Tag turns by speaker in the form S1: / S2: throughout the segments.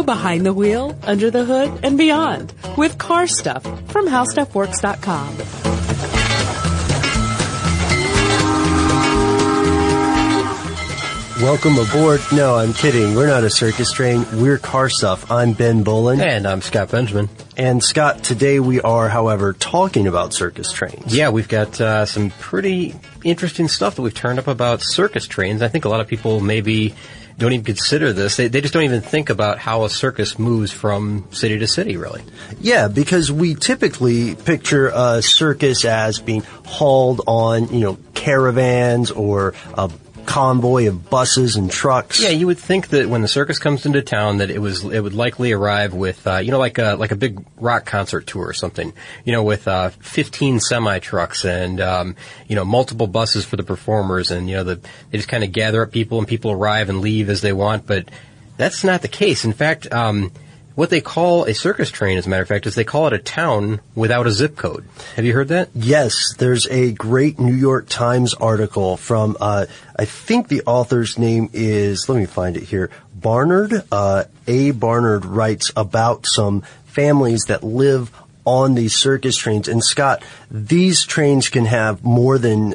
S1: behind the wheel, under the hood, and beyond with Car Stuff from HowStuffWorks.com.
S2: Welcome aboard. No, I'm kidding. We're not a circus train. We're Car Stuff. I'm Ben Bolin.
S3: And I'm Scott Benjamin.
S2: And Scott, today we are, however, talking about circus trains.
S3: Yeah, we've got some pretty interesting stuff that we've turned up about circus trains. I think a lot of people maybe don't even consider this. They just don't even think about how a circus moves from city to city, really.
S2: Yeah, because we typically picture a circus as being hauled on, caravans or a convoy of buses and trucks.
S3: Yeah, you would think that when the circus comes into town that it would likely arrive with, like a big rock concert tour or something, with 15 semi-trucks and, multiple buses for the performers and, they just kind of gather up people and people arrive and leave as they want, but that's not the case. In fact, what they call a circus train, as a matter of fact, is they call it a town without a zip code. Have you heard that?
S2: Yes. There's a great New York Times article from, I think the author's name is, let me find it here, Barnard. A. Barnard writes about some families that live on these circus trains. And Scott, these trains can have more than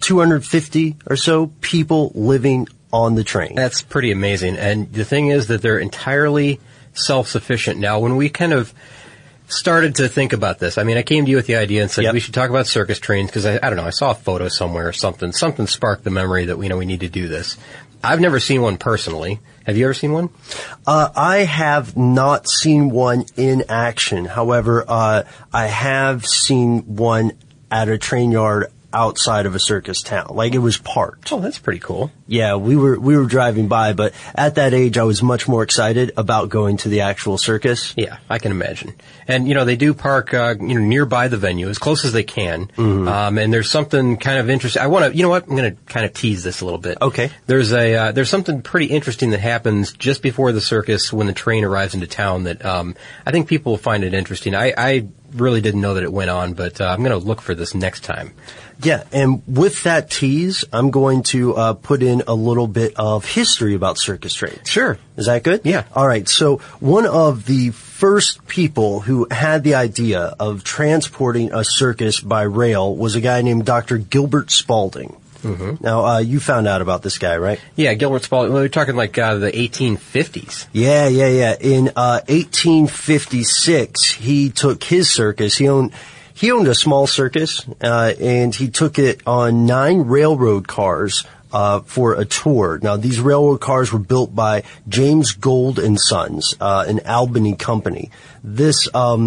S2: 250 or so people living on the train.
S3: That's pretty amazing. And the thing is that they're entirely self-sufficient. Now, when we kind of started to think about this, I came to you with the idea and said we should talk about circus trains because I don't know, I saw a photo somewhere or something sparked the memory that we need to do this. I've never seen one personally. Have you ever seen one?
S2: I have not seen one in action. However, I have seen one at a train yard outside of a circus town. Like, it was parked.
S3: Oh, that's pretty cool.
S2: Yeah, we were driving by, but at that age I was much more excited about going to the actual circus.
S3: Yeah, I can imagine. And, they do park, nearby the venue, as close as they can. Mm-hmm. And there's something kind of interesting. I'm going to kind of tease this a little bit.
S2: Okay.
S3: There's something pretty interesting that happens just before the circus when the train arrives into town that, I think people will find it interesting. I really didn't know that it went on, but I'm going to look for this next time.
S2: Yeah, and with that tease, I'm going to put in a little bit of history about circus trains.
S3: Sure.
S2: Is that good?
S3: Yeah.
S2: All right, so one of the first people who had the idea of transporting a circus by rail was a guy named Dr. Gilbert Spaulding. Mm-hmm. Now, you found out about this guy, right?
S3: Yeah, Gilbert Spaulding. We're talking like the 1850s.
S2: Yeah. In 1856, he took his circus. He owned a small circus, and he took it on 9 railroad cars for a tour. Now, these railroad cars were built by James Gold and Sons, an Albany company. This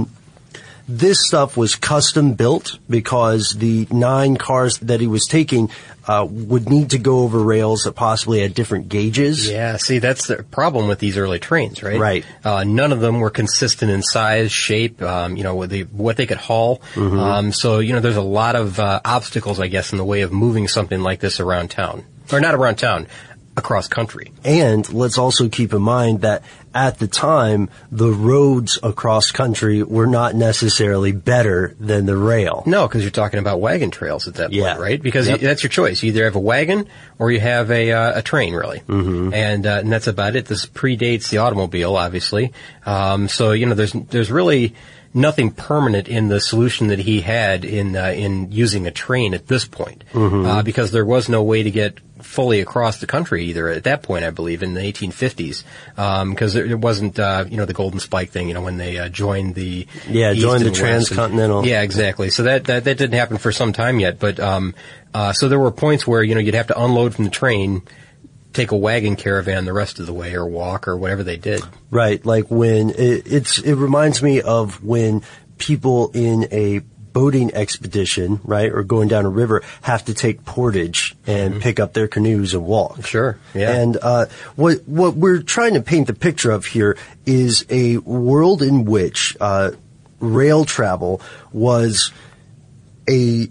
S2: stuff was custom built because the 9 cars that he was taking would need to go over rails that possibly had different gauges.
S3: Yeah, see, that's the problem with these early trains, right?
S2: Right.
S3: None of them were consistent in size, shape, what they could haul. Mm-hmm. So, there's a lot of obstacles, I guess, in the way of moving something like this around town. Or not around town, across country.
S2: And let's also keep in mind that at the time, the roads across country were not necessarily better than the rail.
S3: No, because you're talking about wagon trails at that point, right? Because that's your choice. You either have a wagon or you have a train, really. Mm-hmm. And that's about it. This predates the automobile, obviously. So, there's really nothing permanent in the solution that he had in using a train at this point. Mm-hmm. Because there was no way to get fully across the country either at that point, I believe, in the 1850s. Because there wasn't, the Golden Spike thing, when they joined the
S2: joined the transcontinental.
S3: Yeah, exactly. So that didn't happen for some time yet. But, so there were points where, you'd have to unload from the train, take a wagon caravan the rest of the way or walk or whatever they did.
S2: Right. Like when it reminds me of when people in a boating expedition, right, or going down a river have to take portage and pick up their canoes and walk.
S3: Sure. Yeah.
S2: And what we're trying to paint the picture of here is a world in which rail travel was an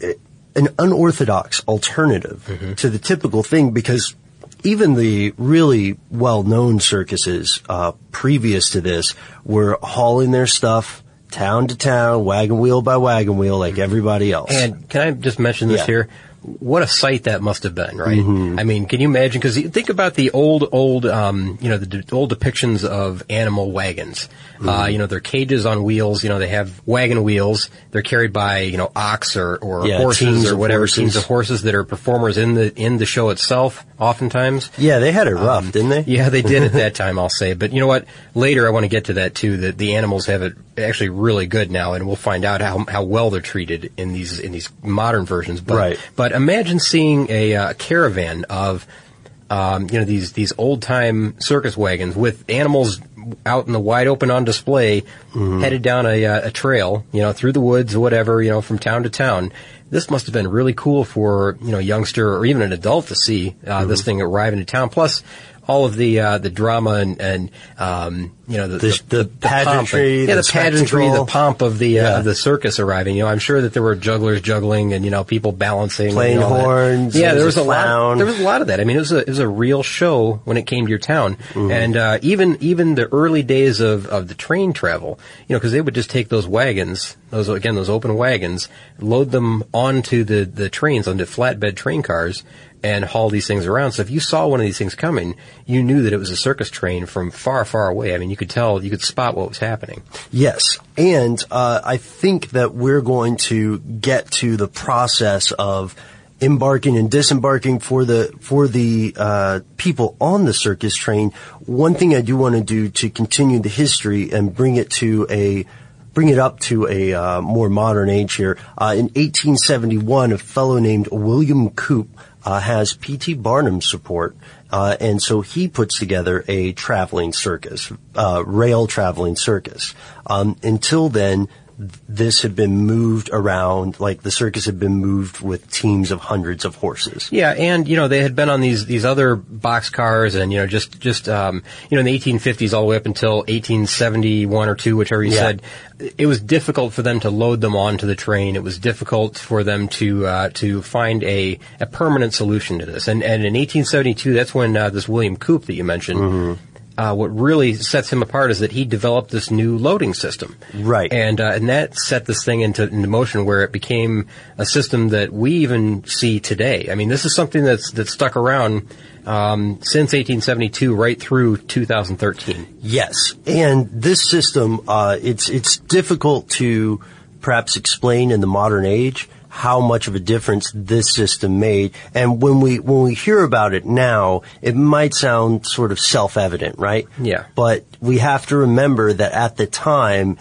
S2: unorthodox alternative to the typical thing, because even the really well-known circuses previous to this were hauling their stuff town to town, wagon wheel by wagon wheel, like everybody else.
S3: And can I just mention this here? what a sight that must have been, right?
S2: Mm-hmm.
S3: I mean, can you imagine? Because think about the old old depictions of animal wagons.
S2: Mm-hmm.
S3: They're cages on wheels. They have wagon wheels. They're carried by ox or horses or whatever, teams of horses that are performers in the show itself. Oftentimes,
S2: yeah, they had it rough, didn't they?
S3: Yeah, they did at that time, I'll say. But you know what? Later, I want to get to that too. That the animals have it actually really good now, and we'll find out how well they're treated in these modern versions. But,
S2: right.
S3: But imagine seeing a caravan of these old time circus wagons with animals out in the wide open on display, headed down a trail, through the woods or whatever, from town to town. This must have been really cool for a youngster or even an adult to see this thing arrive into town. Plus, all of the drama and the
S2: pageantry,
S3: the pageantry, the pomp of the circus arriving. I'm sure that there were jugglers juggling and people balancing,
S2: playing horns.
S3: Yeah, there was a lot. There was a lot of that. I mean, it was a real show when it came to your town, and even the early days of the train travel, because they would just take those wagons, those open wagons, load them onto the trains, onto flatbed train cars, and haul these things around. So if you saw one of these things coming, you knew that it was a circus train from far, far away. I mean, you could spot what was happening.
S2: Yes. And I think that we're going to get to the process of embarking and disembarking for the people on the circus train. One thing I do want to do to continue the history and bring it up to a more modern age here. In 1871, a fellow named William Coop has P.T. Barnum's support, and so he puts together a traveling circus, rail traveling circus. Until then, this had been moved around, like the circus had been moved with teams of hundreds of horses.
S3: Yeah, and they had been on these other box cars, and in the 1850s all the way up until 1871 or 2, whichever you said, it was difficult for them to load them onto the train. It was difficult for them to find a permanent solution to this. And in 1872, that's when this William Coop that you mentioned. What really sets him apart is that he developed this new loading system. Right. And that set this thing into motion where it became a system that we even see today. I mean, this is something that's stuck around since 1872 right through 2013.
S2: Yes. And this system, it's difficult to perhaps explain in the modern age how much of a difference this system made. And when we hear about it now, it might sound sort of self-evident, right?
S3: Yeah.
S2: But we have to remember that at the time,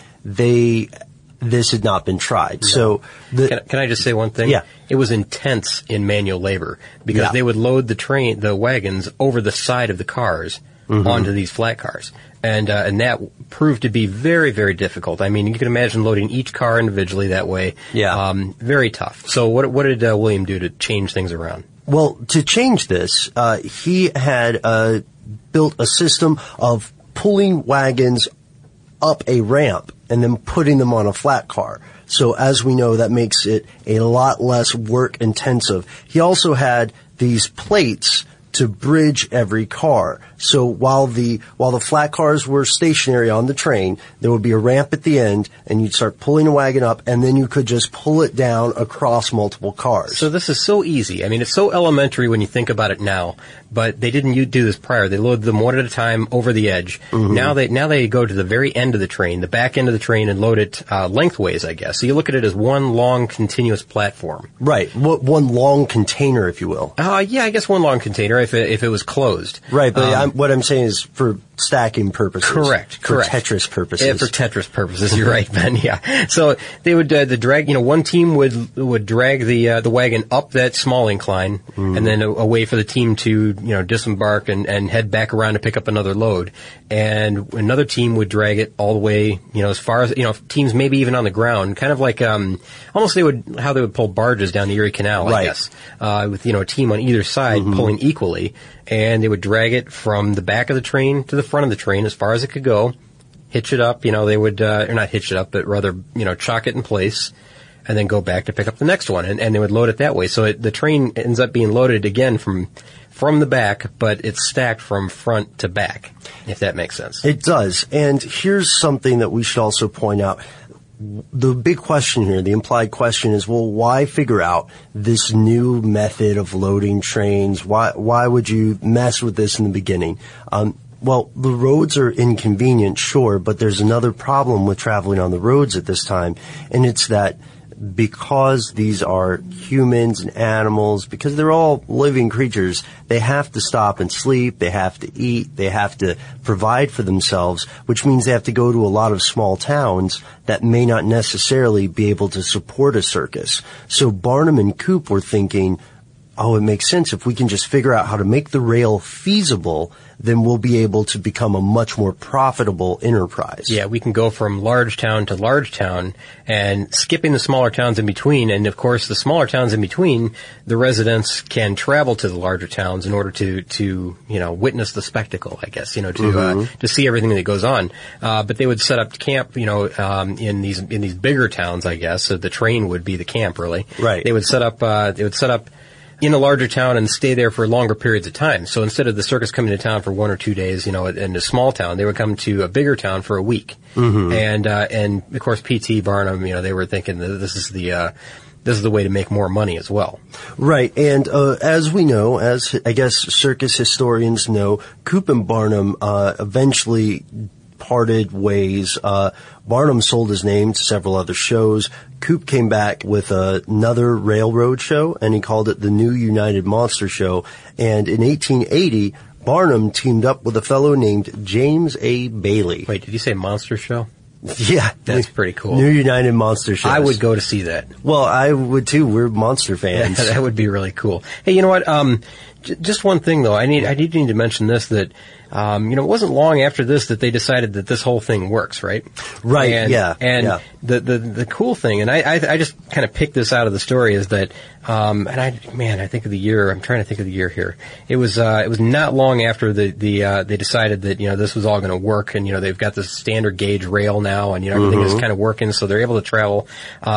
S2: this had not been tried. No. So
S3: can I just say one thing?
S2: Yeah.
S3: It was intense in manual labor because they would load the wagons over the side of the cars onto these flat cars. And that proved to be very, very difficult. I mean, you can imagine loading each car individually that way.
S2: Yeah.
S3: Very tough. So what did William do to change things around?
S2: Well, to change this, he had built a system of pulling wagons up a ramp and then putting them on a flat car. So as we know, that makes it a lot less work intensive. He also had these plates to bridge every car. So while the flat cars were stationary on the train, there would be a ramp at the end, and you'd start pulling a wagon up, and then you could just pull it down across multiple cars.
S3: So this is so easy. I mean, it's so elementary when you think about it now, but they didn't do this prior. They loaded them one at a time over the edge. Now they go to the very end of the train, the back end of the train, and load it lengthways, I guess. So you look at it as one long continuous platform.
S2: Right. One long container, if you will.
S3: Yeah, I guess one long container if it was closed.
S2: Right, but what I'm saying is for stacking purposes.
S3: Correct.
S2: For Tetris purposes.
S3: Yeah, for Tetris purposes, you're right, Ben. Yeah. So they would drag. One team would drag the wagon up that small incline, and then away for the team to disembark and head back around to pick up another load. And another team would drag it all the way, as far as teams maybe even on the ground, kind of like almost how they would pull barges down the Erie Canal, I guess, with a team on either side pulling equally. And they would drag it from the back of the train to the front of the train as far as it could go, hitch it up, they would, or not hitch it up, but rather, chock it in place, and then go back to pick up the next one. And they would load it that way. So the train ends up being loaded again from the back, but it's stacked from front to back, if that makes sense.
S2: It does. And here's something that we should also point out. the big question here, the implied question is, well, why figure out this new method of loading trains? Why would you mess with this in the beginning? Well, the roads are inconvenient, sure, but there's another problem with traveling on the roads at this time, and it's that because these are humans and animals, because they're all living creatures, they have to stop and sleep, they have to eat, they have to provide for themselves, which means they have to go to a lot of small towns that may not necessarily be able to support a circus. So Barnum and Coop were thinking, it makes sense. If we can just figure out how to make the rail feasible, then we'll be able to become a much more profitable enterprise.
S3: Yeah, we can go from large town to large town and skipping the smaller towns in between. And of course, the smaller towns in between, the residents can travel to the larger towns in order to witness the spectacle, I guess, to see everything that goes on. But they would set up camp, in these bigger towns, I guess. So the train would be the camp, really.
S2: Right.
S3: They would set up in a larger town and stay there for longer periods of time. So instead of the circus coming to town for 1 or 2 days, in a small town, they would come to a bigger town for a week. Mm-hmm. And of course, P.T. Barnum, they were thinking that this is the way to make more money as well.
S2: Right. And, as we know, as I guess circus historians know, Coop and Barnum, eventually parted ways. Barnum sold his name to several other shows. Coop came back with another railroad show, and he called it the New United Monster Show. And in 1880, Barnum teamed up with a fellow named James A. Bailey.
S3: Wait, did you say Monster Show?
S2: Yeah.
S3: That's pretty cool.
S2: New United Monster Show.
S3: I would go to see that.
S2: Well, I would too. We're monster fans.
S3: That would be really cool. Hey, you know what? Just one thing though. I need to mention this, that, it wasn't long after this that they decided that this whole thing works, right?
S2: Right.
S3: And the cool thing, and I just kind of picked this out of the story, is that, I think of the year. I'm trying to think of the year here. It was not long after they decided that, this was all going to work, and, they've got this standard gauge rail now, and, everything is kind of working, so they're able to travel.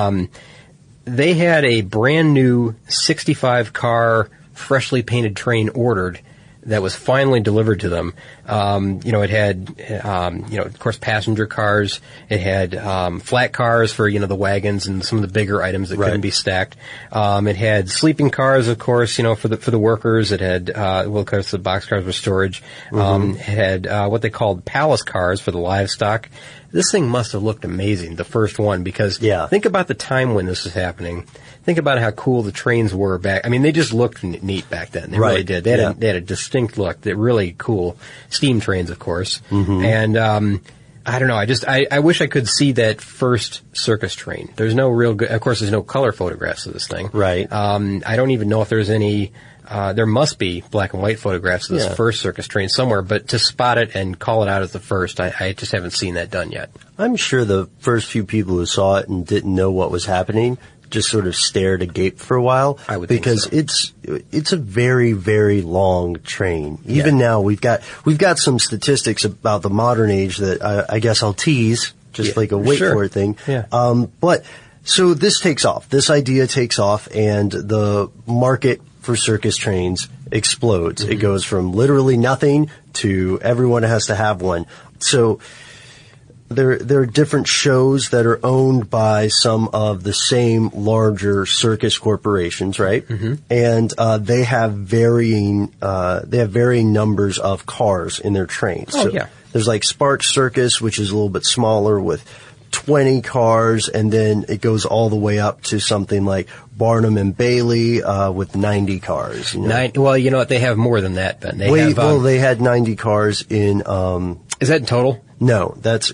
S3: They had a brand new 65 car freshly painted train ordered that was finally delivered to them. It had, of course, passenger cars. It had flat cars for, the wagons and some of the bigger items that couldn't be stacked. It had sleeping cars, of course, for the workers. It had, of course, the box cars for storage. It had what they called palace cars for the livestock. This thing must have looked amazing, the first one, because think about the time when this was happening. Think about how cool the trains were back. I mean, they just looked neat back then. They really did. They had a distinct look. They're really cool. Steam trains, of course. Mm-hmm. And I don't know. I wish I could see that first circus train. There's no real good. Of course, there's no color photographs of this thing.
S2: Right.
S3: I don't even know if there's any. There must be black and white photographs of this first circus train somewhere, but to spot it and call it out as the first, I just haven't seen that done yet.
S2: I'm sure the first few people who saw it and didn't know what was happening just sort of stared agape for a while.
S3: I would
S2: because
S3: think so.
S2: It's a very, very long train. Even now, we've got some statistics about the modern age that I guess I'll tease, just like a wait for it thing.
S3: Yeah.
S2: But so this takes off. This idea takes off, and the market for circus trains explodes. Mm-hmm. It goes from literally nothing to everyone has to have one. So there are different shows that are owned by some of the same larger circus corporations, right? Mm-hmm. And they have varying numbers of cars in their trains.
S3: Oh, so
S2: there's like Sparks Circus, which is a little bit smaller with 20 cars, and then it goes all the way up to something like Barnum and Bailey with 90 cars.
S3: Well, you know what? They have more than that, Ben.
S2: They had 90 cars in.
S3: Is that in total?
S2: No, that's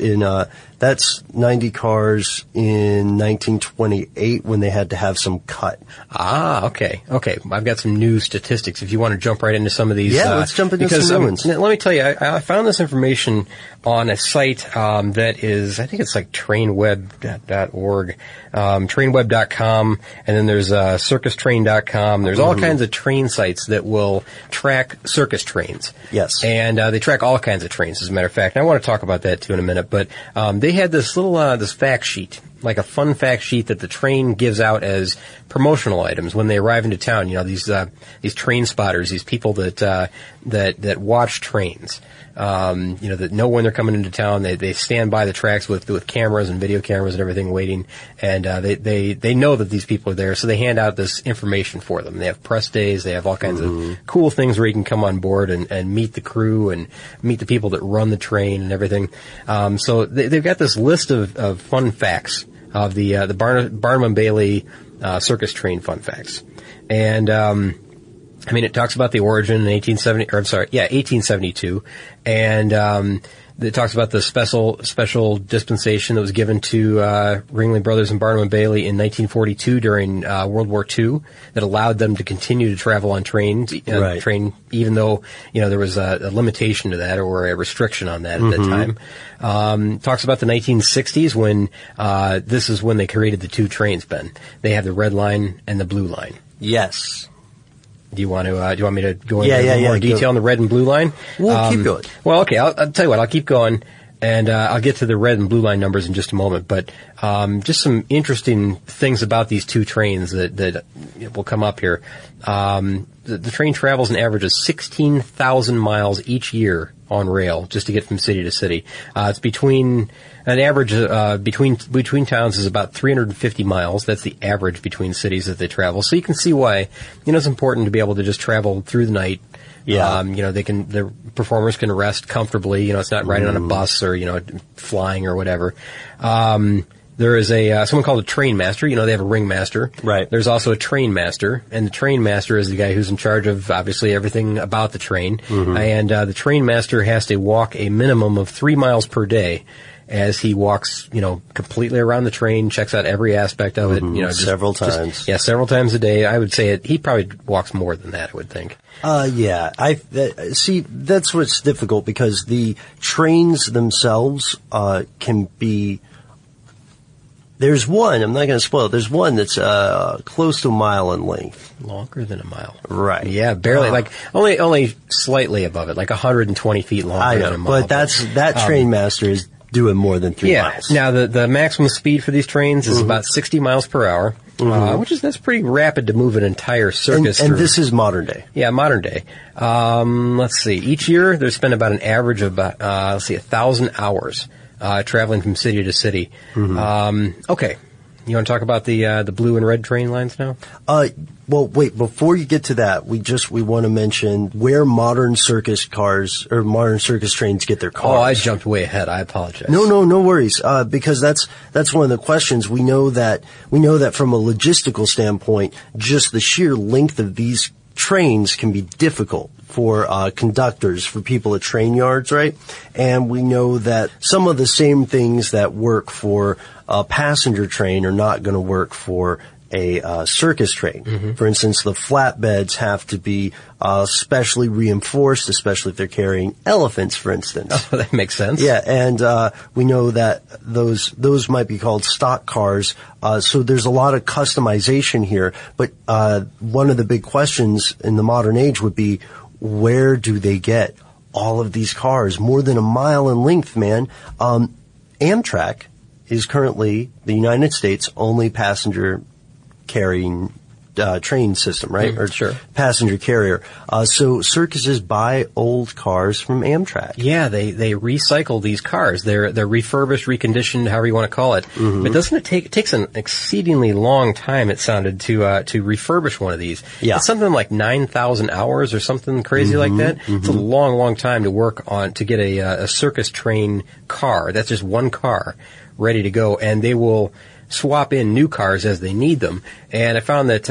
S2: 90 cars in 1928 when they had to have some cut.
S3: Ah, okay. I've got some new statistics if you want to jump right into some of these.
S2: Yeah, let's jump into some new ones.
S3: Let me tell you, I found this information on a site that is, I think it's like trainweb.org, trainweb.com, and then there's circustrain.com. There's all kinds of train sites that will track circus trains.
S2: Yes.
S3: And they track all kinds of trains, as a matter of fact. And I want to talk about that too in a minute, but they had this little this fact sheet like a fun fact sheet that the train gives out as promotional items when they arrive into town. You know, these train spotters, these people that watch trains. You know, that know when they're coming into town. They stand by the tracks with cameras and video cameras and everything waiting, and they know that these people are there, so they hand out this information for them. They have press days, they have all kinds of cool things where you can come on board and meet the crew and meet the people that run the train and everything. So they've got this list of fun facts of the Barnum and Bailey circus train fun facts. And I mean, it talks about the origin in 1872, and it talks about the special dispensation that was given to Ringling Brothers and Barnum and Bailey in 1942 during World War II that allowed them to continue to travel on trains, even though there was a limitation to that or a restriction on that at that time. Talks about the 1960s when this is when they created the two trains, Ben. They have the red line and the blue line.
S2: Yes.
S3: Do you want me to go into more detail on the red and blue line?
S2: We'll keep going.
S3: Well, okay, I'll tell you what, I'll keep going, and I'll get to the red and blue line numbers in just a moment. But just some interesting things about these two trains that will come up here. The train travels an average of 16,000 miles each year on rail just to get from city to city. It's between an average between towns is about 350 miles. That's the average between cities that they travel. So you can see why it's important to be able to just travel through the night. Yeah. The performers can rest comfortably. It's not riding on a bus or flying or whatever. There is someone called a train master. They have a ringmaster.
S2: Right.
S3: There's also a train master, and the train master is the guy who's in charge of obviously everything about the train. And the train master has to walk a minimum of 3 miles per day as he walks, completely around the train, checks out every aspect of it.
S2: Several times.
S3: Several times a day. I would say he probably walks more than that, I would think.
S2: Yeah. See, that's what's difficult because the trains themselves can be. There's one, I'm not going to spoil it, there's one that's close to a mile in length.
S3: Longer than a mile.
S2: Right.
S3: Yeah, barely, like only slightly above it, like 120 feet longer than a mile.
S2: But that train master is doing more than 3 miles.
S3: Now the maximum speed for these trains is about 60 miles per hour, that's pretty rapid to move an entire circus.
S2: And this is modern day.
S3: Yeah, modern day. Let's see, each year they spend about an average of about, 1,000 hours traveling from city to city. Okay. You want to talk about the blue and red train lines now?
S2: Well, wait, before you get to that, we want to mention where modern circus cars or modern circus trains get their cars.
S3: Oh, I jumped way ahead. I apologize.
S2: No worries. Because that's one of the questions. We know that from a logistical standpoint, just the sheer length of these trains can be difficult for conductors, for people at train yards, right? And we know that some of the same things that work for a passenger train are not going to work for a circus train. For instance, the flatbeds have to be specially reinforced, especially if they're carrying elephants, for instance.
S3: Oh, that makes sense.
S2: Yeah, and we know that those might be called stock cars. So there's a lot of customization here. But one of the big questions in the modern age would be, where do they get all of these cars? More than a mile in length, man. Amtrak is currently the United States' only passenger carrying train system, right? Or
S3: sure.
S2: Passenger carrier. So circuses buy old cars from Amtrak.
S3: Yeah, they recycle these cars. They're refurbished, reconditioned, however you want to call it. But doesn't it takes an exceedingly long time, it sounded, to refurbish one of these.
S2: Yeah.
S3: It's something like 9,000 hours or something crazy like that. It's a long time to work on to get a circus train car. That's just one car ready to go, and they will swap in new cars as they need them. And I found that,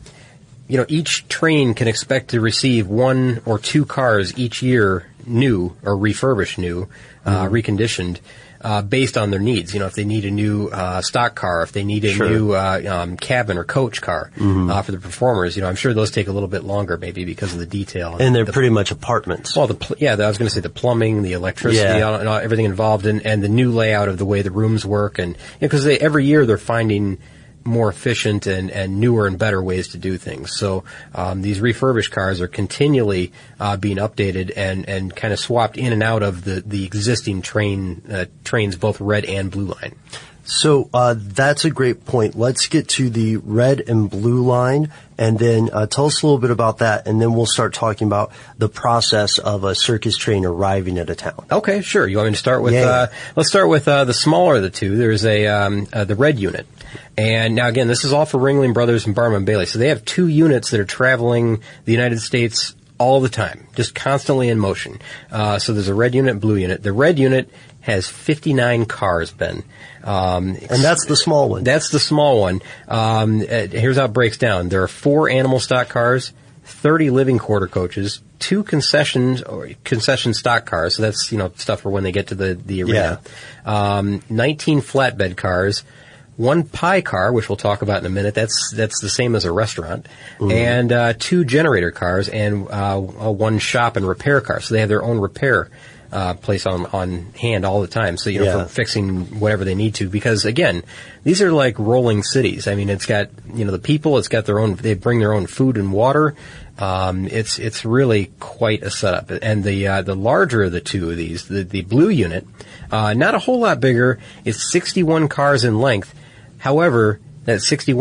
S3: each train can expect to receive 1 or 2 cars each year new or refurbished new, reconditioned, based on their needs. If they need a new stock car, if they need a new cabin or coach car for the performers, I'm sure those take a little bit longer maybe because of the detail.
S2: And they're pretty much apartments.
S3: Well, I was going to say the plumbing, the electricity, and everything involved, and the new layout of the way the rooms work, and because every year they're finding more efficient and newer and better ways to do things. So these refurbished cars are continually being updated and kind of swapped in and out of the existing trains, both red and blue line.
S2: So that's a great point. Let's get to the red and blue line, and then tell us a little bit about that, and then we'll start talking about the process of a circus train arriving at a town.
S3: Okay, sure. You want me to start with? Let's start with the smaller of the two. There's the red unit, and now again, this is all for Ringling Brothers and Barnum and Bailey. So they have 2 units that are traveling the United States all the time, just constantly in motion. So there's a red unit and blue unit. The red unit has 59 cars, Ben.
S2: And that's the small one.
S3: That's the small one. Here's how it breaks down. There are 4 animal stock cars, 30 living quarter coaches, 2 concession stock cars. So that's, stuff for when they get to the arena. Yeah. 19 flatbed cars, 1 pie car, which we'll talk about in a minute. That's the same as a restaurant. Mm-hmm. And 2 generator cars and 1 shop and repair car. So they have their own repair place on hand all the time. So, for fixing whatever they need to. Because, again, these are like rolling cities. I mean, it's got, the people, it's got they bring their own food and water. It's really quite a setup. And the larger of the 2 of these, the blue unit, not a whole lot bigger. It's 61 cars in length. However, that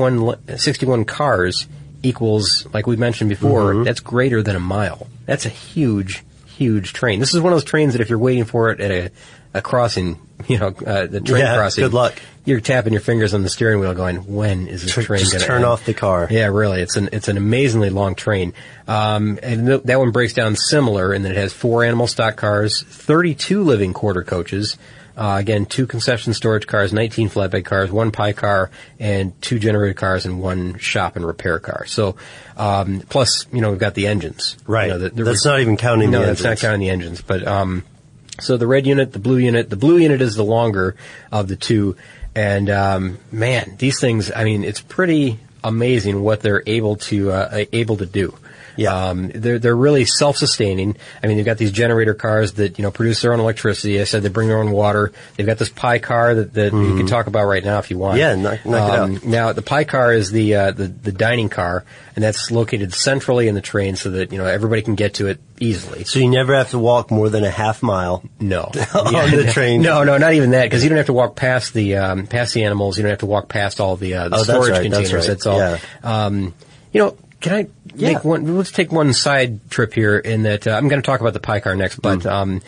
S3: 61 cars equals, like we mentioned before, that's greater than a mile. That's a huge train. This is one of those trains that if you're waiting for it at a crossing, the train crossing.
S2: Good luck.
S3: You're tapping your fingers on the steering wheel going, when is this train going to
S2: turn off the car?
S3: Yeah, really. It's an amazingly long train. And that one breaks down similar in that it has 4 animal stock cars, 32 living quarter coaches, again, 2 concession storage cars, 19 flatbed cars, 1 pie car, and 2 generator cars and 1 shop and repair car. So, plus, we've got the engines.
S2: Right. That's not even counting the engines.
S3: No, that's not counting the engines. But, so the red unit, the blue unit is the longer of the 2. And, man, these things, I mean, it's pretty amazing what they're able to do. Yeah. They're really self-sustaining. I mean, they've got these generator cars that, produce their own electricity. I said they bring their own water. They've got this pie car that you can talk about right now if you want.
S2: Yeah, knock it out.
S3: Now, the pie car is the dining car, and that's located centrally in the train so that, everybody can get to it easily.
S2: So you never have to walk more than a half mile.
S3: No.
S2: on the train.
S3: No, not even that, because you don't have to walk past the animals. You don't have to walk past all the storage containers. That's all. Yeah. Can I make one? Let's take one side trip here in that I'm going to talk about the pie car next, but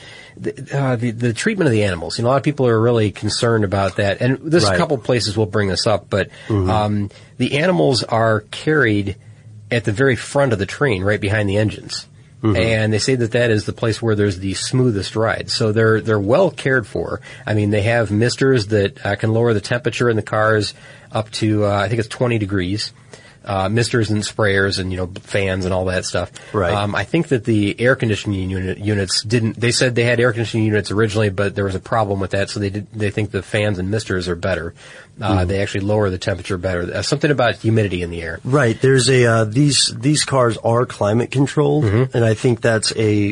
S3: the treatment of the animals. A lot of people are really concerned about that, and there's a couple places we'll bring this up, but the animals are carried at the very front of the train, right behind the engines. Mm-hmm. And they say that is the place where there's the smoothest ride. So they're well cared for. I mean, they have misters that can lower the temperature in the cars up to I think it's 20 degrees. Misters and sprayers and, fans and all that stuff.
S2: Right.
S3: I think that the air conditioning units they said they had air conditioning units originally, but there was a problem with that, so they think the fans and misters are better. They actually lower the temperature better. Something about humidity in the air.
S2: Right. There's these cars are climate controlled, and I think that's a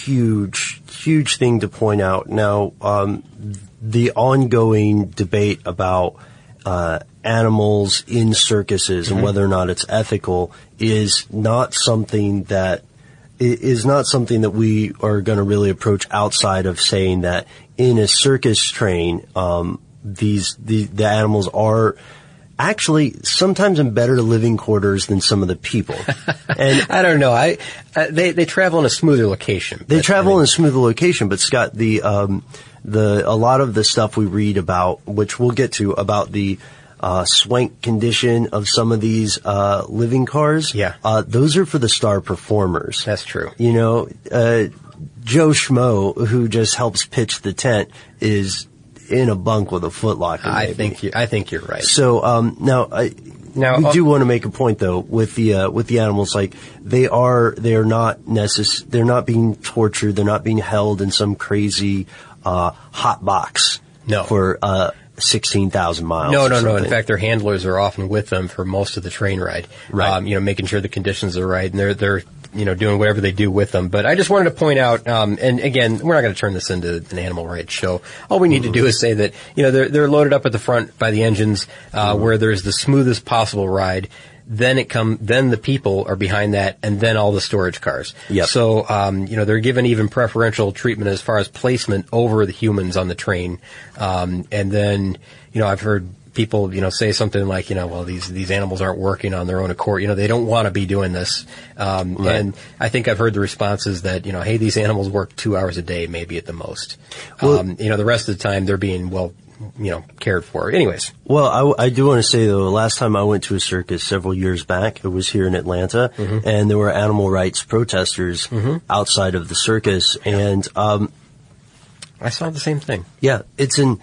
S2: huge thing to point out. Now, the ongoing debate about, animals in circuses and whether or not it's ethical is not something that we are going to really approach outside of saying that in a circus train, the animals are actually sometimes in better living quarters than some of the people. And
S3: I don't know. They travel in a smoother location.
S2: They travel in a smoother location, but Scott, a lot of the stuff we read about, which we'll get to, about the swank condition of some of these living cars.
S3: Yeah.
S2: Those are for the star performers.
S3: That's true.
S2: Joe Schmo, who just helps pitch the tent, is in a bunk with a Foot Locker.
S3: I think you're right.
S2: So now we do want to make a point though with the animals. Like they're not being tortured. They're not being held in some crazy hot box.
S3: No.
S2: For 16,000 miles.
S3: No. In fact, their handlers are often with them for most of the train ride.
S2: Right.
S3: Making sure the conditions are right, and they're doing whatever they do with them. But I just wanted to point out, and again, we're not going to turn this into an animal rights show. All we need to do is say that, they're loaded up at the front by the engines, where there's the smoothest possible ride. then the people are behind that, and then all the storage cars.
S2: Yep.
S3: So, they're given even preferential treatment as far as placement over the humans on the train. And then, I've heard people, say something like, well, these animals aren't working on their own accord. They don't want to be doing this. Right. And I think I've heard the responses that, hey, these animals work 2 hours a day, maybe at the most. Well, the rest of the time they're being, cared for. Anyways.
S2: Well, I do want to say, though, the last time I went to a circus several years back, it was here in Atlanta, and there were animal rights protesters outside of the circus, and
S3: I saw the same thing.
S2: Yeah, it's an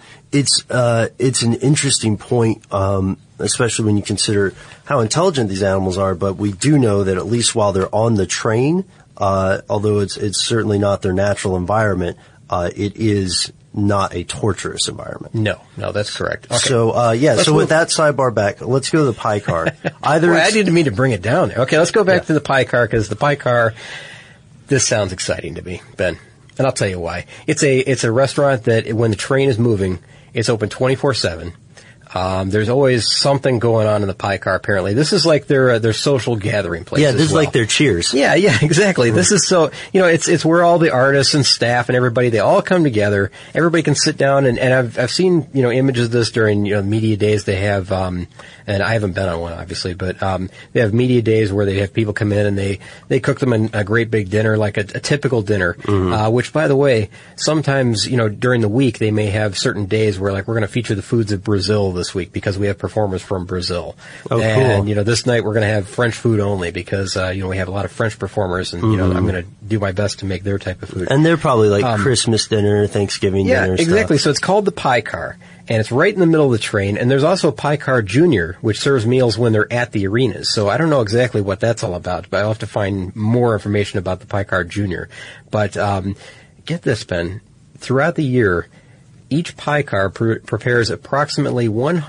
S2: interesting point, especially when you consider how intelligent these animals are. But we do know that at least while they're on the train, although it's certainly not their natural environment, it is not a torturous environment.
S3: No, that's correct. Okay.
S2: So, with that sidebar back, let's go to the pie car.
S3: I didn't mean to bring it down there. Okay, let's go back to the pie car, because the pie car, this sounds exciting to me, Ben. And I'll tell you why. It's a restaurant that when the train is moving, it's open 24/7. There's always something going on in the pie car, apparently. This is like their social gathering place.
S2: Yeah, this is like their Cheers.
S3: Yeah, exactly. This is so, it's where all the artists and staff and everybody, they all come together. Everybody can sit down, and I've seen, images of this during, media days. They have, and I haven't been on one, obviously, but, they have media days where they have people come in and they cook them a great big dinner, like a typical dinner, which, by the way, sometimes, during the week, they may have certain days where, like, we're going to feature the foods of Brazil this week because we have performers from Brazil.
S2: Oh,
S3: and,
S2: cool.
S3: This night we're going to have French food only because, we have a lot of French performers, and, I'm going to do my best to make their type of food.
S2: And they're probably like Christmas dinner, Thanksgiving dinner
S3: stuff. Yeah, exactly.
S2: Stuff.
S3: So it's called the Pie Car, and it's right in the middle of the train, and there's also Pie Car Junior, which serves meals when they're at the arenas. So I don't know exactly what that's all about, but I'll have to find more information about the Pie Car Junior. But get this, Ben. Throughout the year, each pie car prepares approximately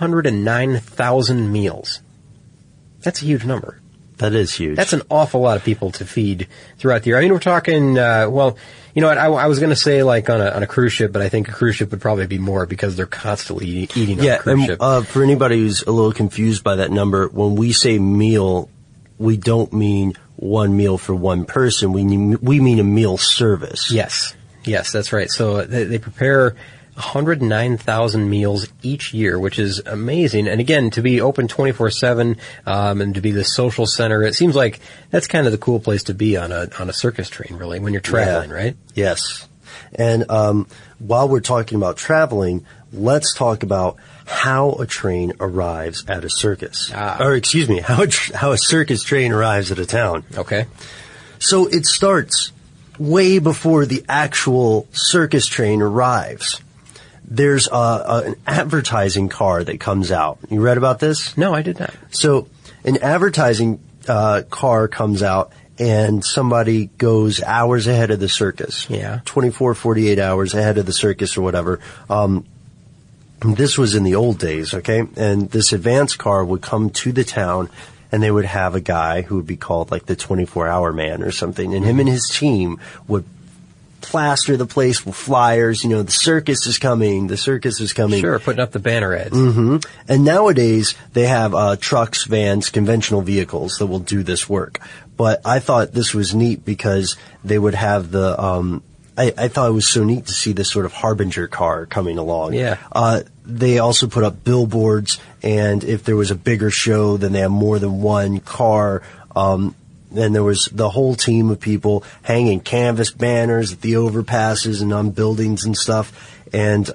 S3: 109,000 meals. That's a huge number.
S2: That is huge.
S3: That's an awful lot of people to feed throughout the year. I mean, we're talking, I was going to say like on a cruise ship, but I think a cruise ship would probably be more because they're constantly eating on a cruise ship.
S2: For anybody who's a little confused by that number, when we say meal, we don't mean one meal for one person. We mean a meal service.
S3: Yes, that's right. So they prepare 109,000 meals each year, which is amazing. And again, to be open 24/7, and to be the social center, it seems like that's kind of the cool place to be on a circus train, really, when you're traveling, right?
S2: Yes. And, while we're talking about traveling, let's talk about how a train arrives at a circus. How a circus train arrives at a town.
S3: Okay.
S2: So it starts way before the actual circus train arrives. There's an advertising car that comes out. You read about this?
S3: No, I did not.
S2: So an advertising car comes out, and somebody goes hours ahead of the circus.
S3: Yeah.
S2: 24, 48 hours ahead of the circus or whatever. This was in the old days, okay? And this advance car would come to the town, and they would have a guy who would be called like the 24-hour man or something. And him and his team would plaster the place with flyers, the circus is coming.
S3: Sure, putting up the banner ads.
S2: Mm-hmm. And nowadays, they have trucks, vans, conventional vehicles that will do this work. But I thought this was neat because they would have the, I thought it was so neat to see this sort of harbinger car coming along.
S3: Yeah.
S2: They also put up billboards, and if there was a bigger show, then they have more than one car. And there was the whole team of people hanging canvas banners at the overpasses and on buildings and stuff. And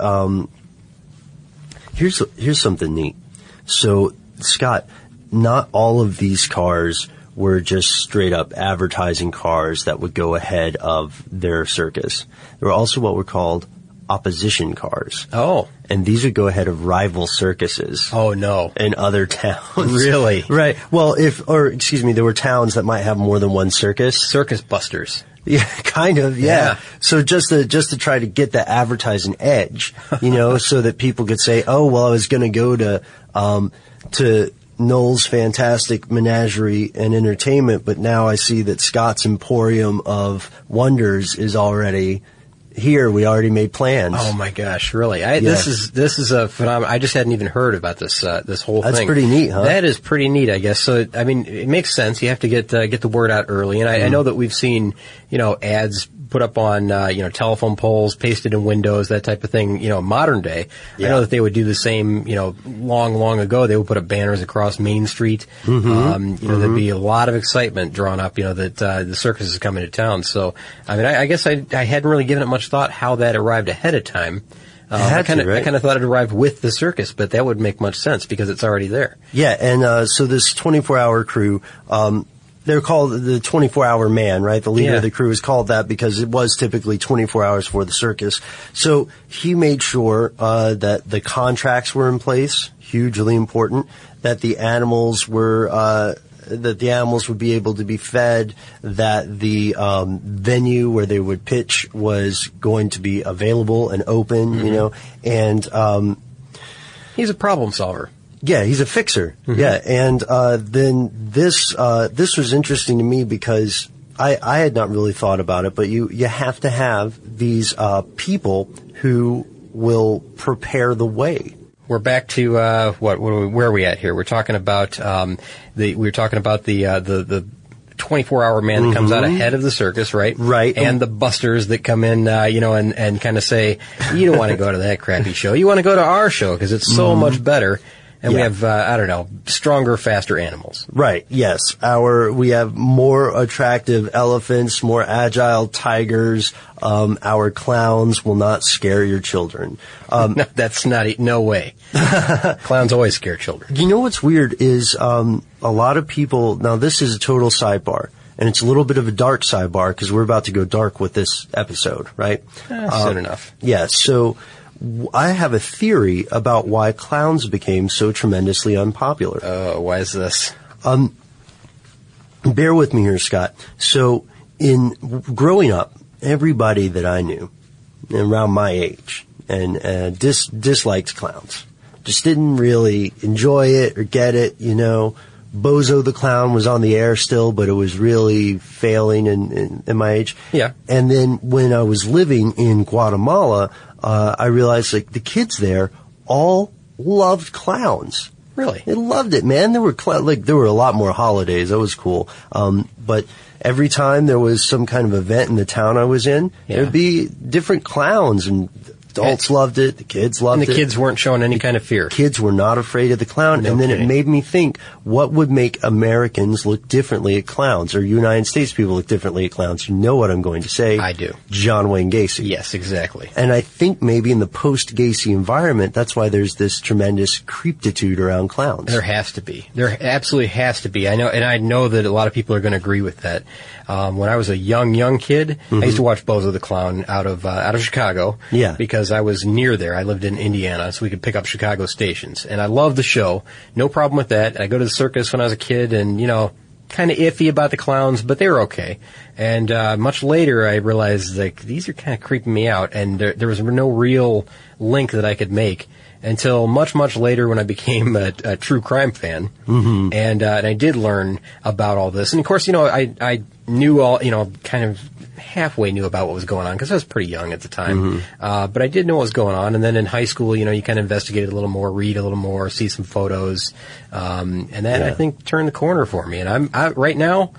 S2: here's something neat. So, Scott, not all of these cars were just straight up advertising cars that would go ahead of their circus. There were also what were called opposition cars.
S3: Oh.
S2: And these would go ahead of rival circuses.
S3: Oh, no.
S2: In other towns.
S3: Really?
S2: Right. Well, there were towns that might have more than one circus.
S3: Circus busters.
S2: Yeah, kind of, yeah. So just to try to get the advertising edge, so that people could say, oh, well, I was going to go to Noel's Fantastic Menagerie and Entertainment, but now I see that Scott's Emporium of Wonders is already here we already made plans.
S3: Oh my gosh, really? This is a phenomenon. I just hadn't even heard about this whole thing.
S2: That's pretty neat, huh?
S3: That is pretty neat, I guess. So, I mean, it makes sense. You have to get the word out early. And I know that we've seen, ads put up on, telephone poles, pasted in windows, that type of thing, modern day. Yeah. I know that they would do the same, long ago. They would put up banners across Main Street. There'd be a lot of excitement drawn up, that the circus is coming to town. So, I mean, I guess I hadn't really given it much thought how that arrived ahead of time. I kind of thought it arrived with the circus, but that would make much sense because it's already there.
S2: Yeah, and so this 24-hour crew, they're called the 24-hour man, right? The leader of the crew is called that because it was typically 24 hours for the circus. So he made sure that the contracts were in place, hugely important, that the animals were would be able to be fed, that the venue where they would pitch was going to be available and open, and
S3: he's a problem solver.
S2: Yeah, he's a fixer. Mm-hmm. Yeah, and then this was interesting to me because I had not really thought about it, but you have to have these people who will prepare the way.
S3: We're back to where are we at here? We're talking about the 24-hour man that comes out ahead of the circus, right?
S2: Right.
S3: And the busters that come in, and kind of say, you don't want to go to that crappy show. You want to go to our show because it's so much better. And we have, stronger, faster animals.
S2: Right, yes. We have more attractive elephants, more agile tigers. Our clowns will not scare your children.
S3: No, that's no way. Clowns always scare children.
S2: You know what's weird is, a lot of people, now this is a total sidebar, and it's a little bit of a dark sidebar because we're about to go dark with this episode, right?
S3: Soon enough.
S2: Yeah, so I have a theory about why clowns became so tremendously unpopular.
S3: Oh, why is this?
S2: Bear with me here, Scott. So, in growing up, everybody that I knew around my age and disliked clowns. Just didn't really enjoy it or get it, Bozo the Clown was on the air still, but it was really failing in my age.
S3: Yeah.
S2: And then when I was living in Guatemala, I realized the kids there all loved clowns.
S3: Really?
S2: They loved it, man. There were there were a lot more holidays. That was cool. But every time there was some kind of event in the town I was in, there'd be different clowns, and adults loved it. The kids loved it.
S3: And the kids weren't showing any kind of fear.
S2: Kids were not afraid of the clown.
S3: No
S2: and then
S3: kidding.
S2: It made me think, what would make Americans look differently at clowns, or United States people look differently at clowns? You know what I'm going to say.
S3: I do.
S2: John Wayne Gacy.
S3: Yes, exactly.
S2: And I think maybe in the post-Gacy environment, that's why there's this tremendous creeptitude around clowns.
S3: There has to be. There absolutely has to be. I know that a lot of people are going to agree with that. When I was a young kid, I used to watch Bozo the Clown out of Chicago.
S2: Yeah.
S3: Because I was near there. I lived in Indiana, so we could pick up Chicago stations. And I loved the show. No problem with that. I go to the circus when I was a kid and, kind of iffy about the clowns, but they were okay. And much later, I realized, these are kind of creeping me out, and there was no real link that I could make until much, much later when I became a true crime fan. Mm-hmm. And I did learn about all this. And of course, I knew all, kind of halfway knew about what was going on because I was pretty young at the time. Mm-hmm. But I did know what was going on. And then in high school, you kind of investigated a little more, read a little more, see some photos. And that, I think, turned the corner for me. And right now,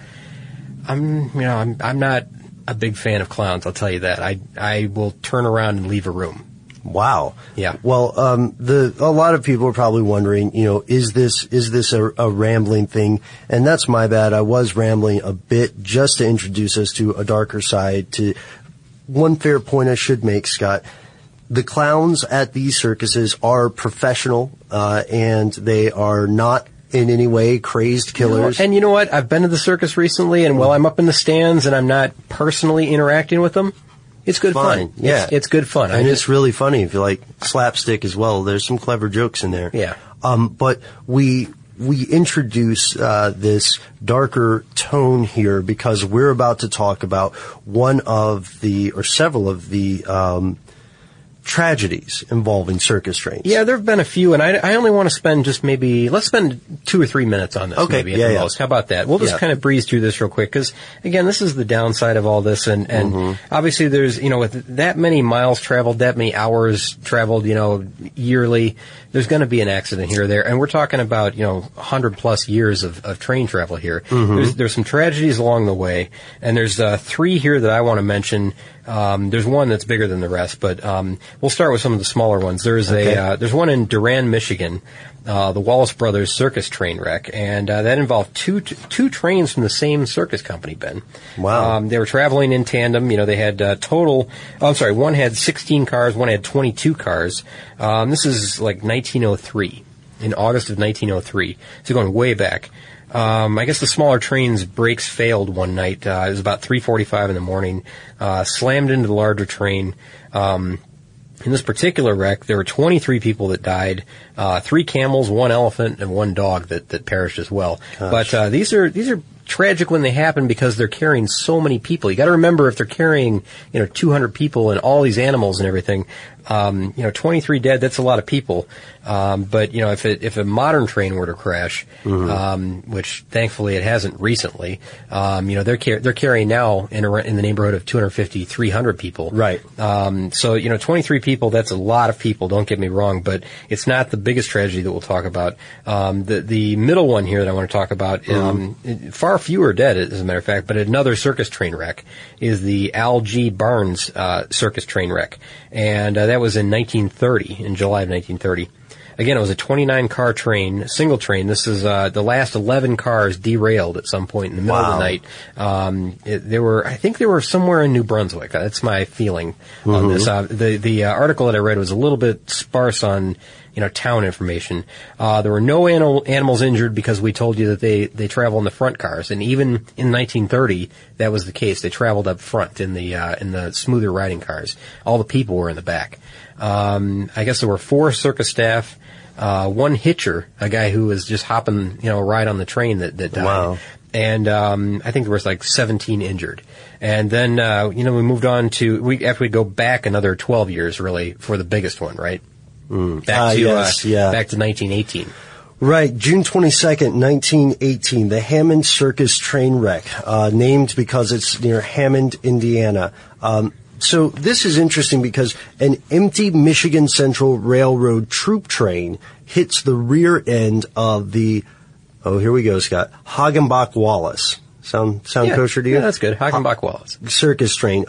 S3: I'm not a big fan of clowns. I'll tell you that. I will turn around and leave a room.
S2: Wow.
S3: Yeah.
S2: Well, a lot of people are probably wondering, is this a rambling thing? And that's my bad. I was rambling a bit just to introduce us to a darker side. To one fair point I should make, Scott. The clowns at these circuses are professional, and they are not in any way crazed killers.
S3: And you know what? I've been to the circus recently, and while I'm up in the stands and I'm not personally interacting with them, it's good fun.
S2: Yeah.
S3: It's good fun.
S2: And it's really funny if you like slapstick as well. There's some clever jokes in there.
S3: Yeah.
S2: But we introduce this darker tone here because we're about to talk about several of the tragedies involving circus trains.
S3: Yeah, there have been a few, and I only want to spend let's spend 2 or 3 minutes on this, maybe, at the most. How about that? We'll just kind of breeze through this real quick, because, again, this is the downside of all this, and obviously there's, with that many miles traveled, that many hours traveled, yearly, there's going to be an accident here or there, and we're talking about, 100+ years of train travel here. There's some tragedies along the way, and there's 3 here that I want to mention. There's one that's bigger than the rest, but we'll start with some of the smaller ones. There's one in Durand, Michigan, the Wallace Brothers circus train wreck, and that involved two trains from the same circus company, Ben.
S2: Wow.
S3: They were traveling in tandem. They had one had 16 cars, one had 22 cars. This is like 1903, in August of 1903, so going way back. I guess the smaller train's brakes failed one night. It was about 3:45 in the morning. Slammed into the larger train. In this particular wreck, there were 23 people that died, 3 camels, 1 elephant, and 1 dog that perished as well. Gosh. But these are tragic when they happen because they're carrying so many people. You got to remember, if they're carrying 200 people and all these animals and everything, 23 dead, that's a lot of people. But if a modern train were to crash, which thankfully it hasn't recently, they're carrying now in the neighborhood of 250, 300 people.
S2: Right.
S3: So 23 people, that's a lot of people. Don't get me wrong, but it's not the biggest tragedy that we'll talk about. The middle one here that I want to talk about, far fewer dead, as a matter of fact, but another circus train wreck is the Al G. Barnes circus train wreck, and that was in 1930, in July of 1930. Again, it was a 29-car train, single train. This is the last 11 cars derailed at some point in the middle of the night. I think they were somewhere in New Brunswick. That's my feeling on this. The article that I read was a little bit sparse on town information. There were no animals injured because we told you that they travel in the front cars, and even in 1930 that was the case. They traveled up front in the smoother riding cars. All the people were in the back. I guess there were 4 circus staff. 1 hitcher, a guy who was just hopping, a ride on the train that died. Wow. And I think there was like 17 injured. And then, we moved on after we go back another 12 years, really, for the biggest one, right? Back to 1918.
S2: Right, June 22nd, 1918, the Hammond Circus train wreck, named because it's near Hammond, Indiana. So this is interesting because an empty Michigan Central Railroad troop train hits the rear end of the, here we go, Scott, Hagenbach Wallace. Sound kosher to you?
S3: Yeah, that's good. Hagenbach Wallace.
S2: Circus train.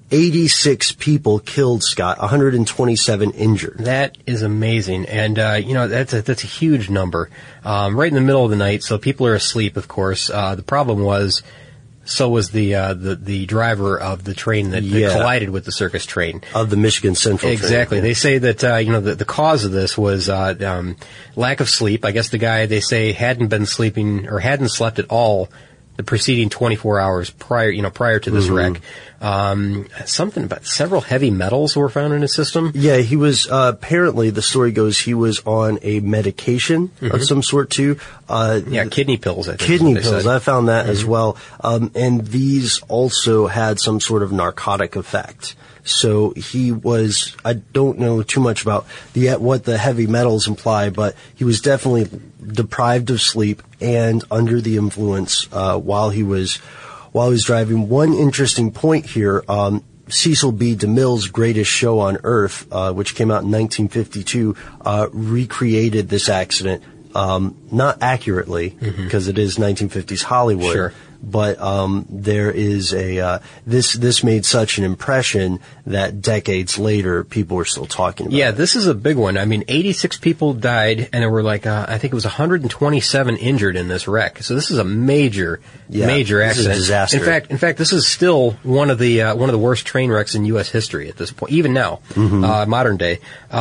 S2: 86 people killed, Scott. 127 injured.
S3: That is amazing. And, that's a huge number. Right in the middle of the night, so people are asleep, of course. The problem was, so was the driver of the train that collided with the circus train. Of
S2: the Michigan Central train.
S3: Exactly. They say that, the cause of this was, lack of sleep. I guess the guy, they say, hadn't been sleeping or hadn't slept at all the preceding 24 hours prior to this wreck. Something about several heavy metals were found in his system.
S2: Yeah, he was, apparently the story goes he was on a medication of some sort too.
S3: Kidney pills, I think.
S2: Kidney pills, I found that as well. And these also had some sort of narcotic effect. So he was, I don't know too much about what the heavy metals imply, but he was definitely deprived of sleep and under the influence, while he was driving. One interesting point here, Cecil B. DeMille's Greatest Show on Earth, which came out in 1952, recreated this accident, not accurately, because it is 1950s Hollywood.
S3: Sure.
S2: But there is this made such an impression that decades later people were still talking about it.
S3: Yeah, this is a big one. I mean, 86 people died, and there were I think it was 127 injured in this wreck. So this is a major accident.
S2: This is a disaster.
S3: In fact, this is still one of the worst train wrecks in U.S. history at this point, even now, modern day.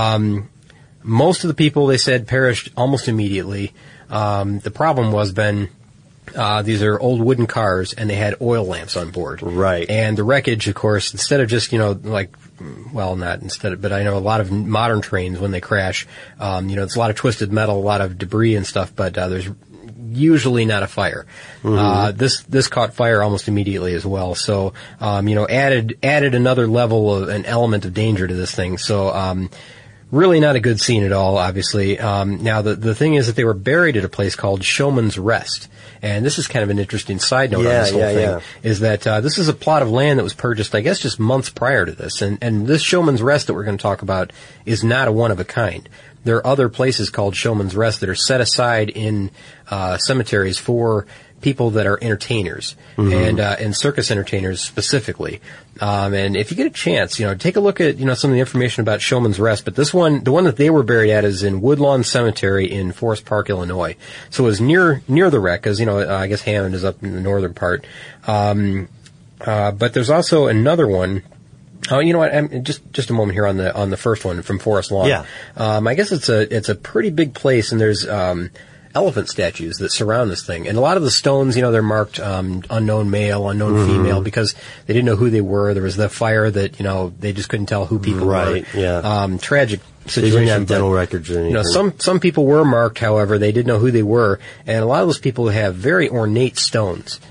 S3: Most of the people, they said, perished almost immediately. The problem was, Ben, these are old wooden cars, and they had oil lamps on board.
S2: Right.
S3: And the wreckage, of course, instead of just, but I know a lot of modern trains, when they crash, it's a lot of twisted metal, a lot of debris and stuff, but there's usually not a fire. This caught fire almost immediately as well. So, added another level of an element of danger to this thing. So, really not a good scene at all, obviously. Now the thing is that they were buried at a place called Showman's Rest. And this is kind of an interesting side note on this whole thing, is that this is a plot of land that was purchased, I guess, just months prior to this. And this Showman's Rest that we're going to talk about is not a one of a kind. There are other places called Showman's Rest that are set aside in cemeteries for people that are entertainers and circus entertainers specifically. And if you get a chance, take a look at, some of the information about Showman's Rest. But this one, the one that they were buried at is in Woodlawn Cemetery in Forest Park, Illinois. So it was near the wreck, because, I guess Hammond is up in the northern part. But there's also another one. Oh, you know what? Just a moment here on the first one from Forest Lawn.
S2: Yeah.
S3: I guess it's a pretty big place, and there's elephant statues that surround this thing. And a lot of the stones, they're marked unknown male, unknown female, because they didn't know who they were. There was the fire that, they just couldn't tell who people were.
S2: Yeah.
S3: Tragic situation.
S2: They didn't have dental records or anything.
S3: Some people were marked, however. They did know who they were. And a lot of those people have very ornate stones.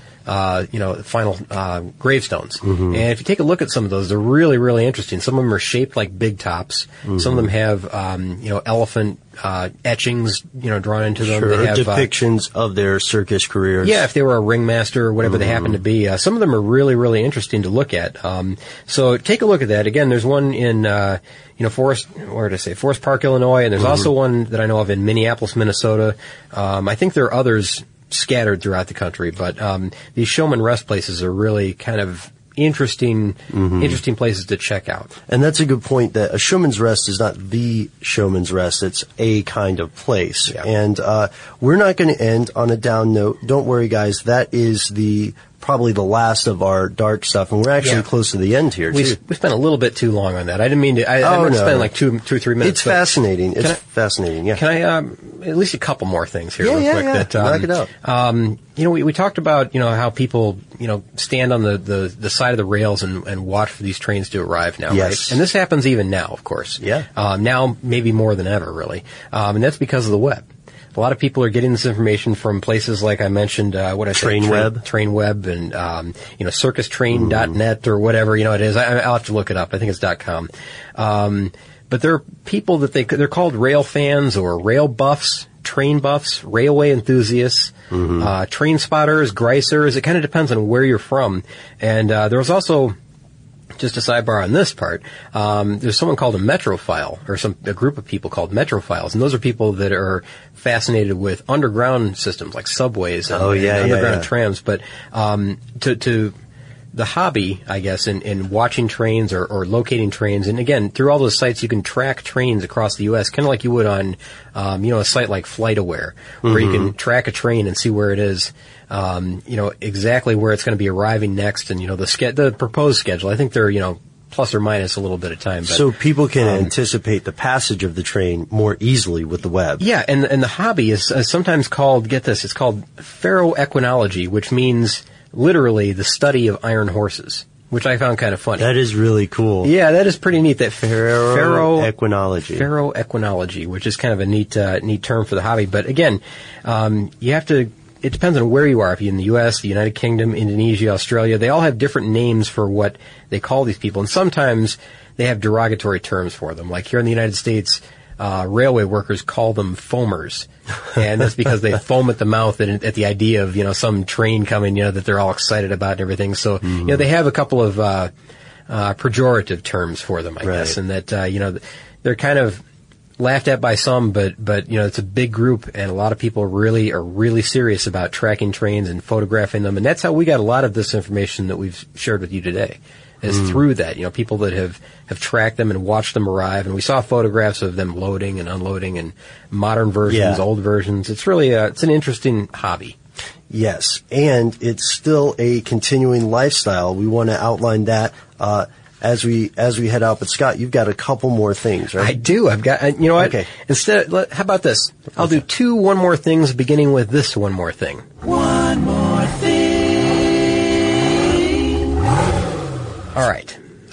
S3: Final gravestones. And if you take a look at some of those, they're really, really interesting. Some of them are shaped like big tops. Some of them have, elephant etchings, drawn into them.
S2: Sure,
S3: they have
S2: depictions of their circus careers.
S3: Yeah, if they were a ringmaster or whatever they happen to be. Some of them are really, really interesting to look at. So take a look at that. Again, there's one in, Forest Park, Illinois, and there's also one that I know of in Minneapolis, Minnesota. I think there are others scattered throughout the country, but these Showman Rest places are really kind of interesting places to check out.
S2: And that's a good point, that a Showman's Rest is not the Showman's Rest. It's a kind of place. Yeah. And we're not going to end on a down note. Don't worry, guys. That is probably the last of our dark stuff, and we're actually close to the end here,
S3: we spent a little bit too long on that. I didn't mean to. I spent like 2 or 3 minutes.
S2: It's fascinating. It's fascinating, yeah.
S3: Can I, at least a couple more things here real quick?
S2: Yeah. Knock it out.
S3: We talked about, how people, stand on the side of the rails and watch for these trains to arrive now, right? And this happens even now, of course.
S2: Yeah.
S3: Now maybe more than ever, really. And that's because of the web. A lot of people are getting this information from places like I mentioned, TrainWeb and, circustrain.net or whatever, it is. I'll have to look it up. I think it's .com. But there are people that they're called rail fans or rail buffs, train buffs, railway enthusiasts, train spotters, greisers. It kind of depends on where you're from. And, there was also, just a sidebar on this part, there's someone called a Metrophile, or a group of people called Metrophiles, and those are people that are fascinated with underground systems like subways and underground trams. But to the hobby, I guess, in watching trains or locating trains, and again, through all those sites, you can track trains across the U.S., kind of like you would on, a site like FlightAware, where you can track a train and see where it is. Exactly where it's going to be arriving next, and the proposed schedule. I think they're plus or minus a little bit of time. But,
S2: so people can anticipate the passage of the train more easily with the web.
S3: Yeah, and the hobby is sometimes called, get this, it's called ferroequinology, which means literally the study of iron horses, which I found kind of funny.
S2: That is really cool.
S3: Yeah, that is pretty neat. That
S2: ferroequinology,
S3: which is kind of a neat term for the hobby. But again, you have to. It depends on where you are. If you're in the U.S., the United Kingdom, Indonesia, Australia, they all have different names for what they call these people. And sometimes they have derogatory terms for them. Like here in the United States, railway workers call them foamers. And that's because they foam at the mouth at the idea of, some train coming, that they're all excited about and everything. So, they have a couple of pejorative terms for them, I guess. And that, they're kind of laughed at by some, but it's a big group, and a lot of people are really serious about tracking trains and photographing them, and that's how we got a lot of this information that we've shared with you today. Is through that, people that have tracked them and watched them arrive, and we saw photographs of them loading and unloading, and modern versions, old versions. It's really it's an interesting hobby.
S2: Yes, and it's still a continuing lifestyle. We want to outline that as we head out. But Scott, you've got a couple more things, right?
S3: I do. I've got. You know what? Okay. How about this? I'll do 2 one more things, beginning with this one more thing. One more thing. All right.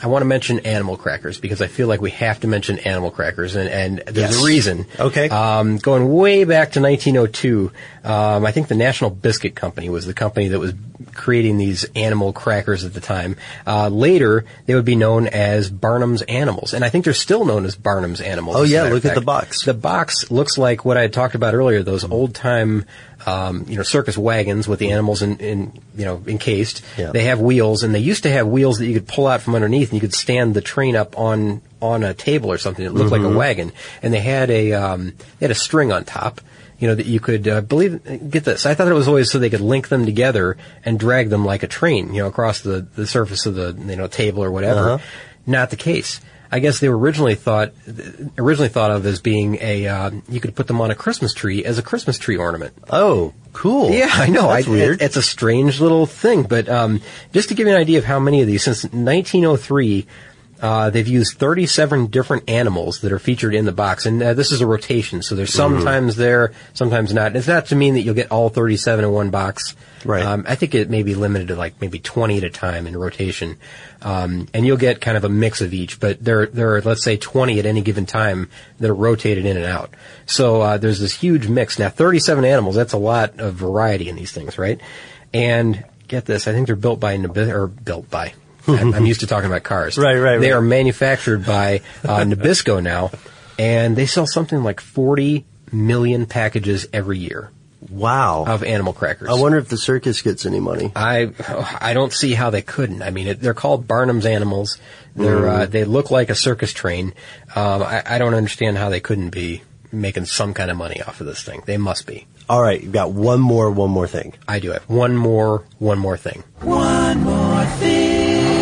S3: I want to mention animal crackers because I feel like we have to mention animal crackers, and there's a reason.
S2: Okay.
S3: Going way back to 1902, I think the National Biscuit Company was the company that was creating these animal crackers at the time. Later, they would be known as Barnum's Animals, and I think they're still known as Barnum's Animals.
S2: Oh yeah, look at the box.
S3: The box looks like what I had talked about earlier, those old-time circus wagons with the animals encased. Yeah. They have wheels, and they used to have wheels that you could pull out from underneath, and you could stand the train up on a table or something. It looked like a wagon, and they had a string on top. That you could, get this. I thought it was always so they could link them together and drag them like a train, across the surface of the, table or whatever. Uh-huh. Not the case. I guess they were originally thought of as being you could put them on a Christmas tree as a Christmas tree ornament.
S2: Oh, cool.
S3: Yeah, I know.
S2: That's weird.
S3: It's a strange little thing, but, just to give you an idea of how many of these, since 1903, they've used 37 different animals that are featured in the box, and this is a rotation, so there's sometimes there, sometimes not. It's not to mean that you'll get all 37 in one box.
S2: Right.
S3: I think it may be limited to like maybe 20 at a time in rotation, and you'll get kind of a mix of each. But there are, let's say, 20 at any given time that are rotated in and out. So there's this huge mix. Now, 37 animals, that's a lot of variety in these things, right? And get this, I think they're built by I'm used to talking about cars.
S2: Right.
S3: They are manufactured by Nabisco now, and they sell something like 40 million packages every year.
S2: Wow.
S3: Of animal crackers.
S2: I wonder if the circus gets any money.
S3: I don't see how they couldn't. I mean, they're called Barnum's Animals. They look like a circus train. I don't understand how they couldn't be making some kind of money off of this thing. They must be.
S2: All right, you've got one more thing.
S3: I do have one more thing.
S4: One more thing.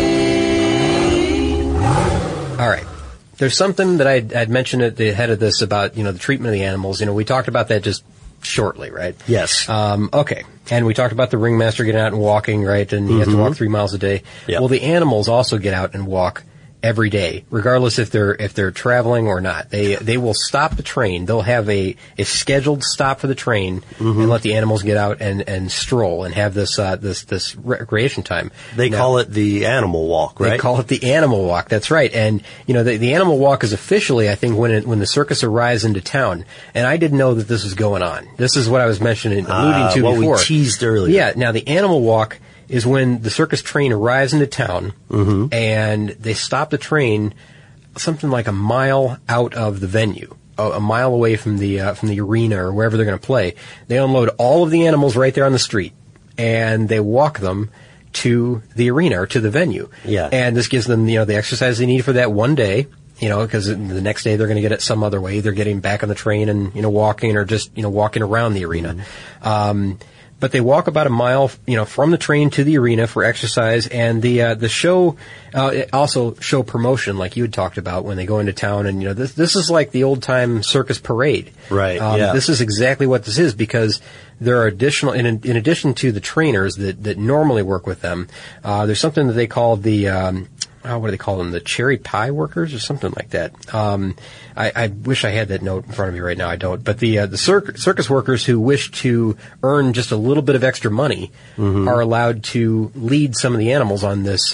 S3: All right. There's something that I'd mentioned at the head of this about, the treatment of the animals. We talked about that just shortly, right?
S2: Yes.
S3: Okay. And we talked about the ringmaster getting out and walking, right? And he has to walk 3 miles a day.
S2: Yep.
S3: Well, the animals also get out and walk every day, regardless if they're traveling or not. They will stop the train. They'll have a scheduled stop for the train and let the animals get out and stroll and have this recreation time.
S2: They call it the animal walk, right?
S3: They call it the animal walk. That's right. And the animal walk is officially, I think, when the circus arrives into town. And I didn't know that this was going on. This is what I was alluding to
S2: what
S3: before.
S2: We teased earlier.
S3: Yeah. Now the animal walk is when the circus train arrives into town and they stop the train something like a mile out of the venue, a mile away from the arena or wherever they're going to play. They unload all of the animals right there on the street and they walk them to the arena or to the venue.
S2: Yeah.
S3: And this gives them, the exercise they need for that one day. Because the next day they're going to get it some other way. They're getting back on the train and, walking or just, walking around the arena. But they walk about a mile, from the train to the arena for exercise, and the show also show promotion, like you had talked about when they go into town. And this is like the old time circus parade,
S2: right?
S3: This is exactly what this is because there are additional, in addition to the trainers that normally work with them, there's something that they call the what do they call them? The cherry pie workers or something like that. I wish I had that note in front of me right now. I don't. But the circus workers who wish to earn just a little bit of extra money are allowed to lead some of the animals on this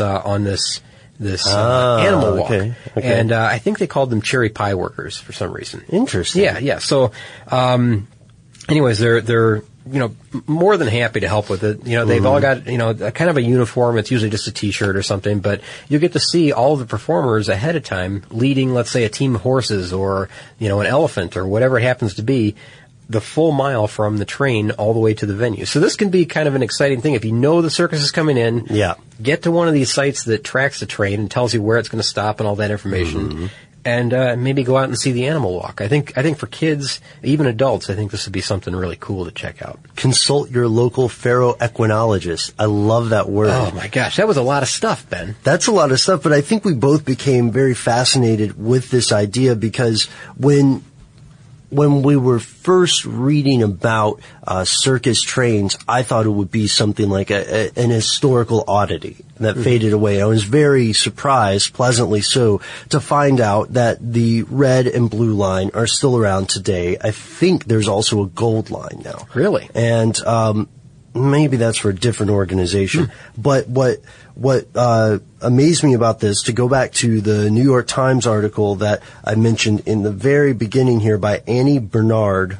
S3: animal walk. Okay. And I think they called them cherry pie workers for some reason.
S2: Interesting.
S3: Yeah. So, anyways, they're more than happy to help with it. They've all got, a kind of a uniform. It's usually just a t-shirt or something, but you get to see all of the performers ahead of time leading, let's say, a team of horses or, an elephant or whatever it happens to be, the full mile from the train all the way to the venue. So this can be kind of an exciting thing. If you know the circus is coming in, get to one of these sites that tracks the train and tells you where it's going to stop and all that information. And maybe go out and see the animal walk. I think for kids, even adults, I think this would be something really cool to check out.
S2: Consult your local ferroequinologist. I love that word.
S3: Oh my gosh, that was a lot of stuff, Ben.
S2: That's a lot of stuff, but I think we both became very fascinated with this idea because when we were first reading about circus trains, I thought it would be something like an historical oddity that faded away. I was very surprised, pleasantly so, to find out that the red and blue line are still around today. I think there's also a gold line now.
S3: Really?
S2: And maybe that's for a different organization. But what amazed me about this, to go back to the New York Times article that I mentioned in the very beginning here by Annie Barnard,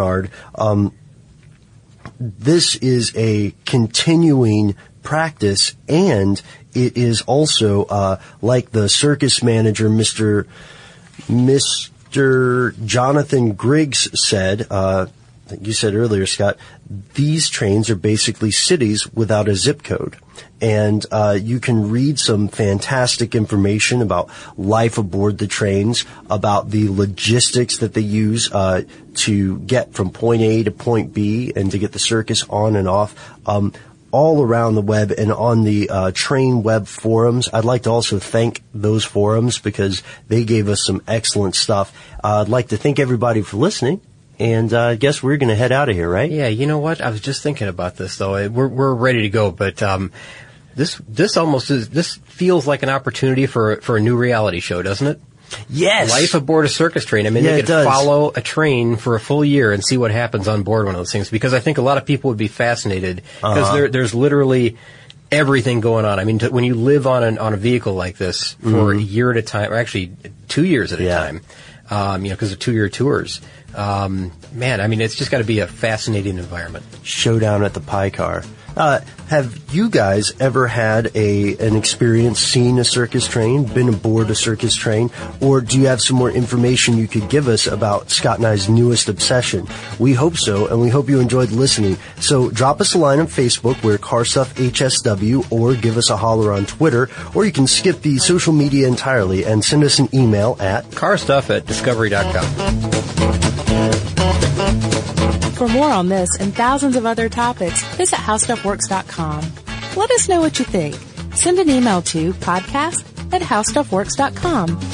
S2: this is a continuing practice, and it is also, like the circus manager, Mr. Jonathan Griggs said, you said earlier, Scott, these trains are basically cities without a zip code. And you can read some fantastic information about life aboard the trains, about the logistics that they use to get from point A to point B and to get the circus on and off, all around the web and on the train web forums. I'd like to also thank those forums because they gave us some excellent stuff. I'd like to thank everybody for listening. And I guess we're going to head out of here, right?
S3: Yeah, you know what? I was just thinking about this, though. We're ready to go, but this feels like an opportunity for a new reality show, doesn't it?
S2: Yes.
S3: Life aboard a circus train. I mean, they could follow a train for a full year and see what happens on board one of those things, because I think a lot of people would be fascinated because there's literally everything going on. I mean, when you live on a vehicle like this for a year at a time, or actually 2 years at a time, because of 2-year tours. Man, I mean, it's just got to be a fascinating environment.
S2: Showdown at the Pie Car. Have you guys ever had an experience seeing a circus train, been aboard a circus train, or do you have some more information you could give us about Scott and I's newest obsession? We hope so, and we hope you enjoyed listening. So drop us a line on Facebook, we're CarStuffHSW, or give us a holler on Twitter, or you can skip the social media entirely and send us an email at
S3: carstuff@discovery.com.
S1: For more on this and thousands of other topics, visit HowStuffWorks.com. Let us know what you think. Send an email to podcast@HowStuffWorks.com.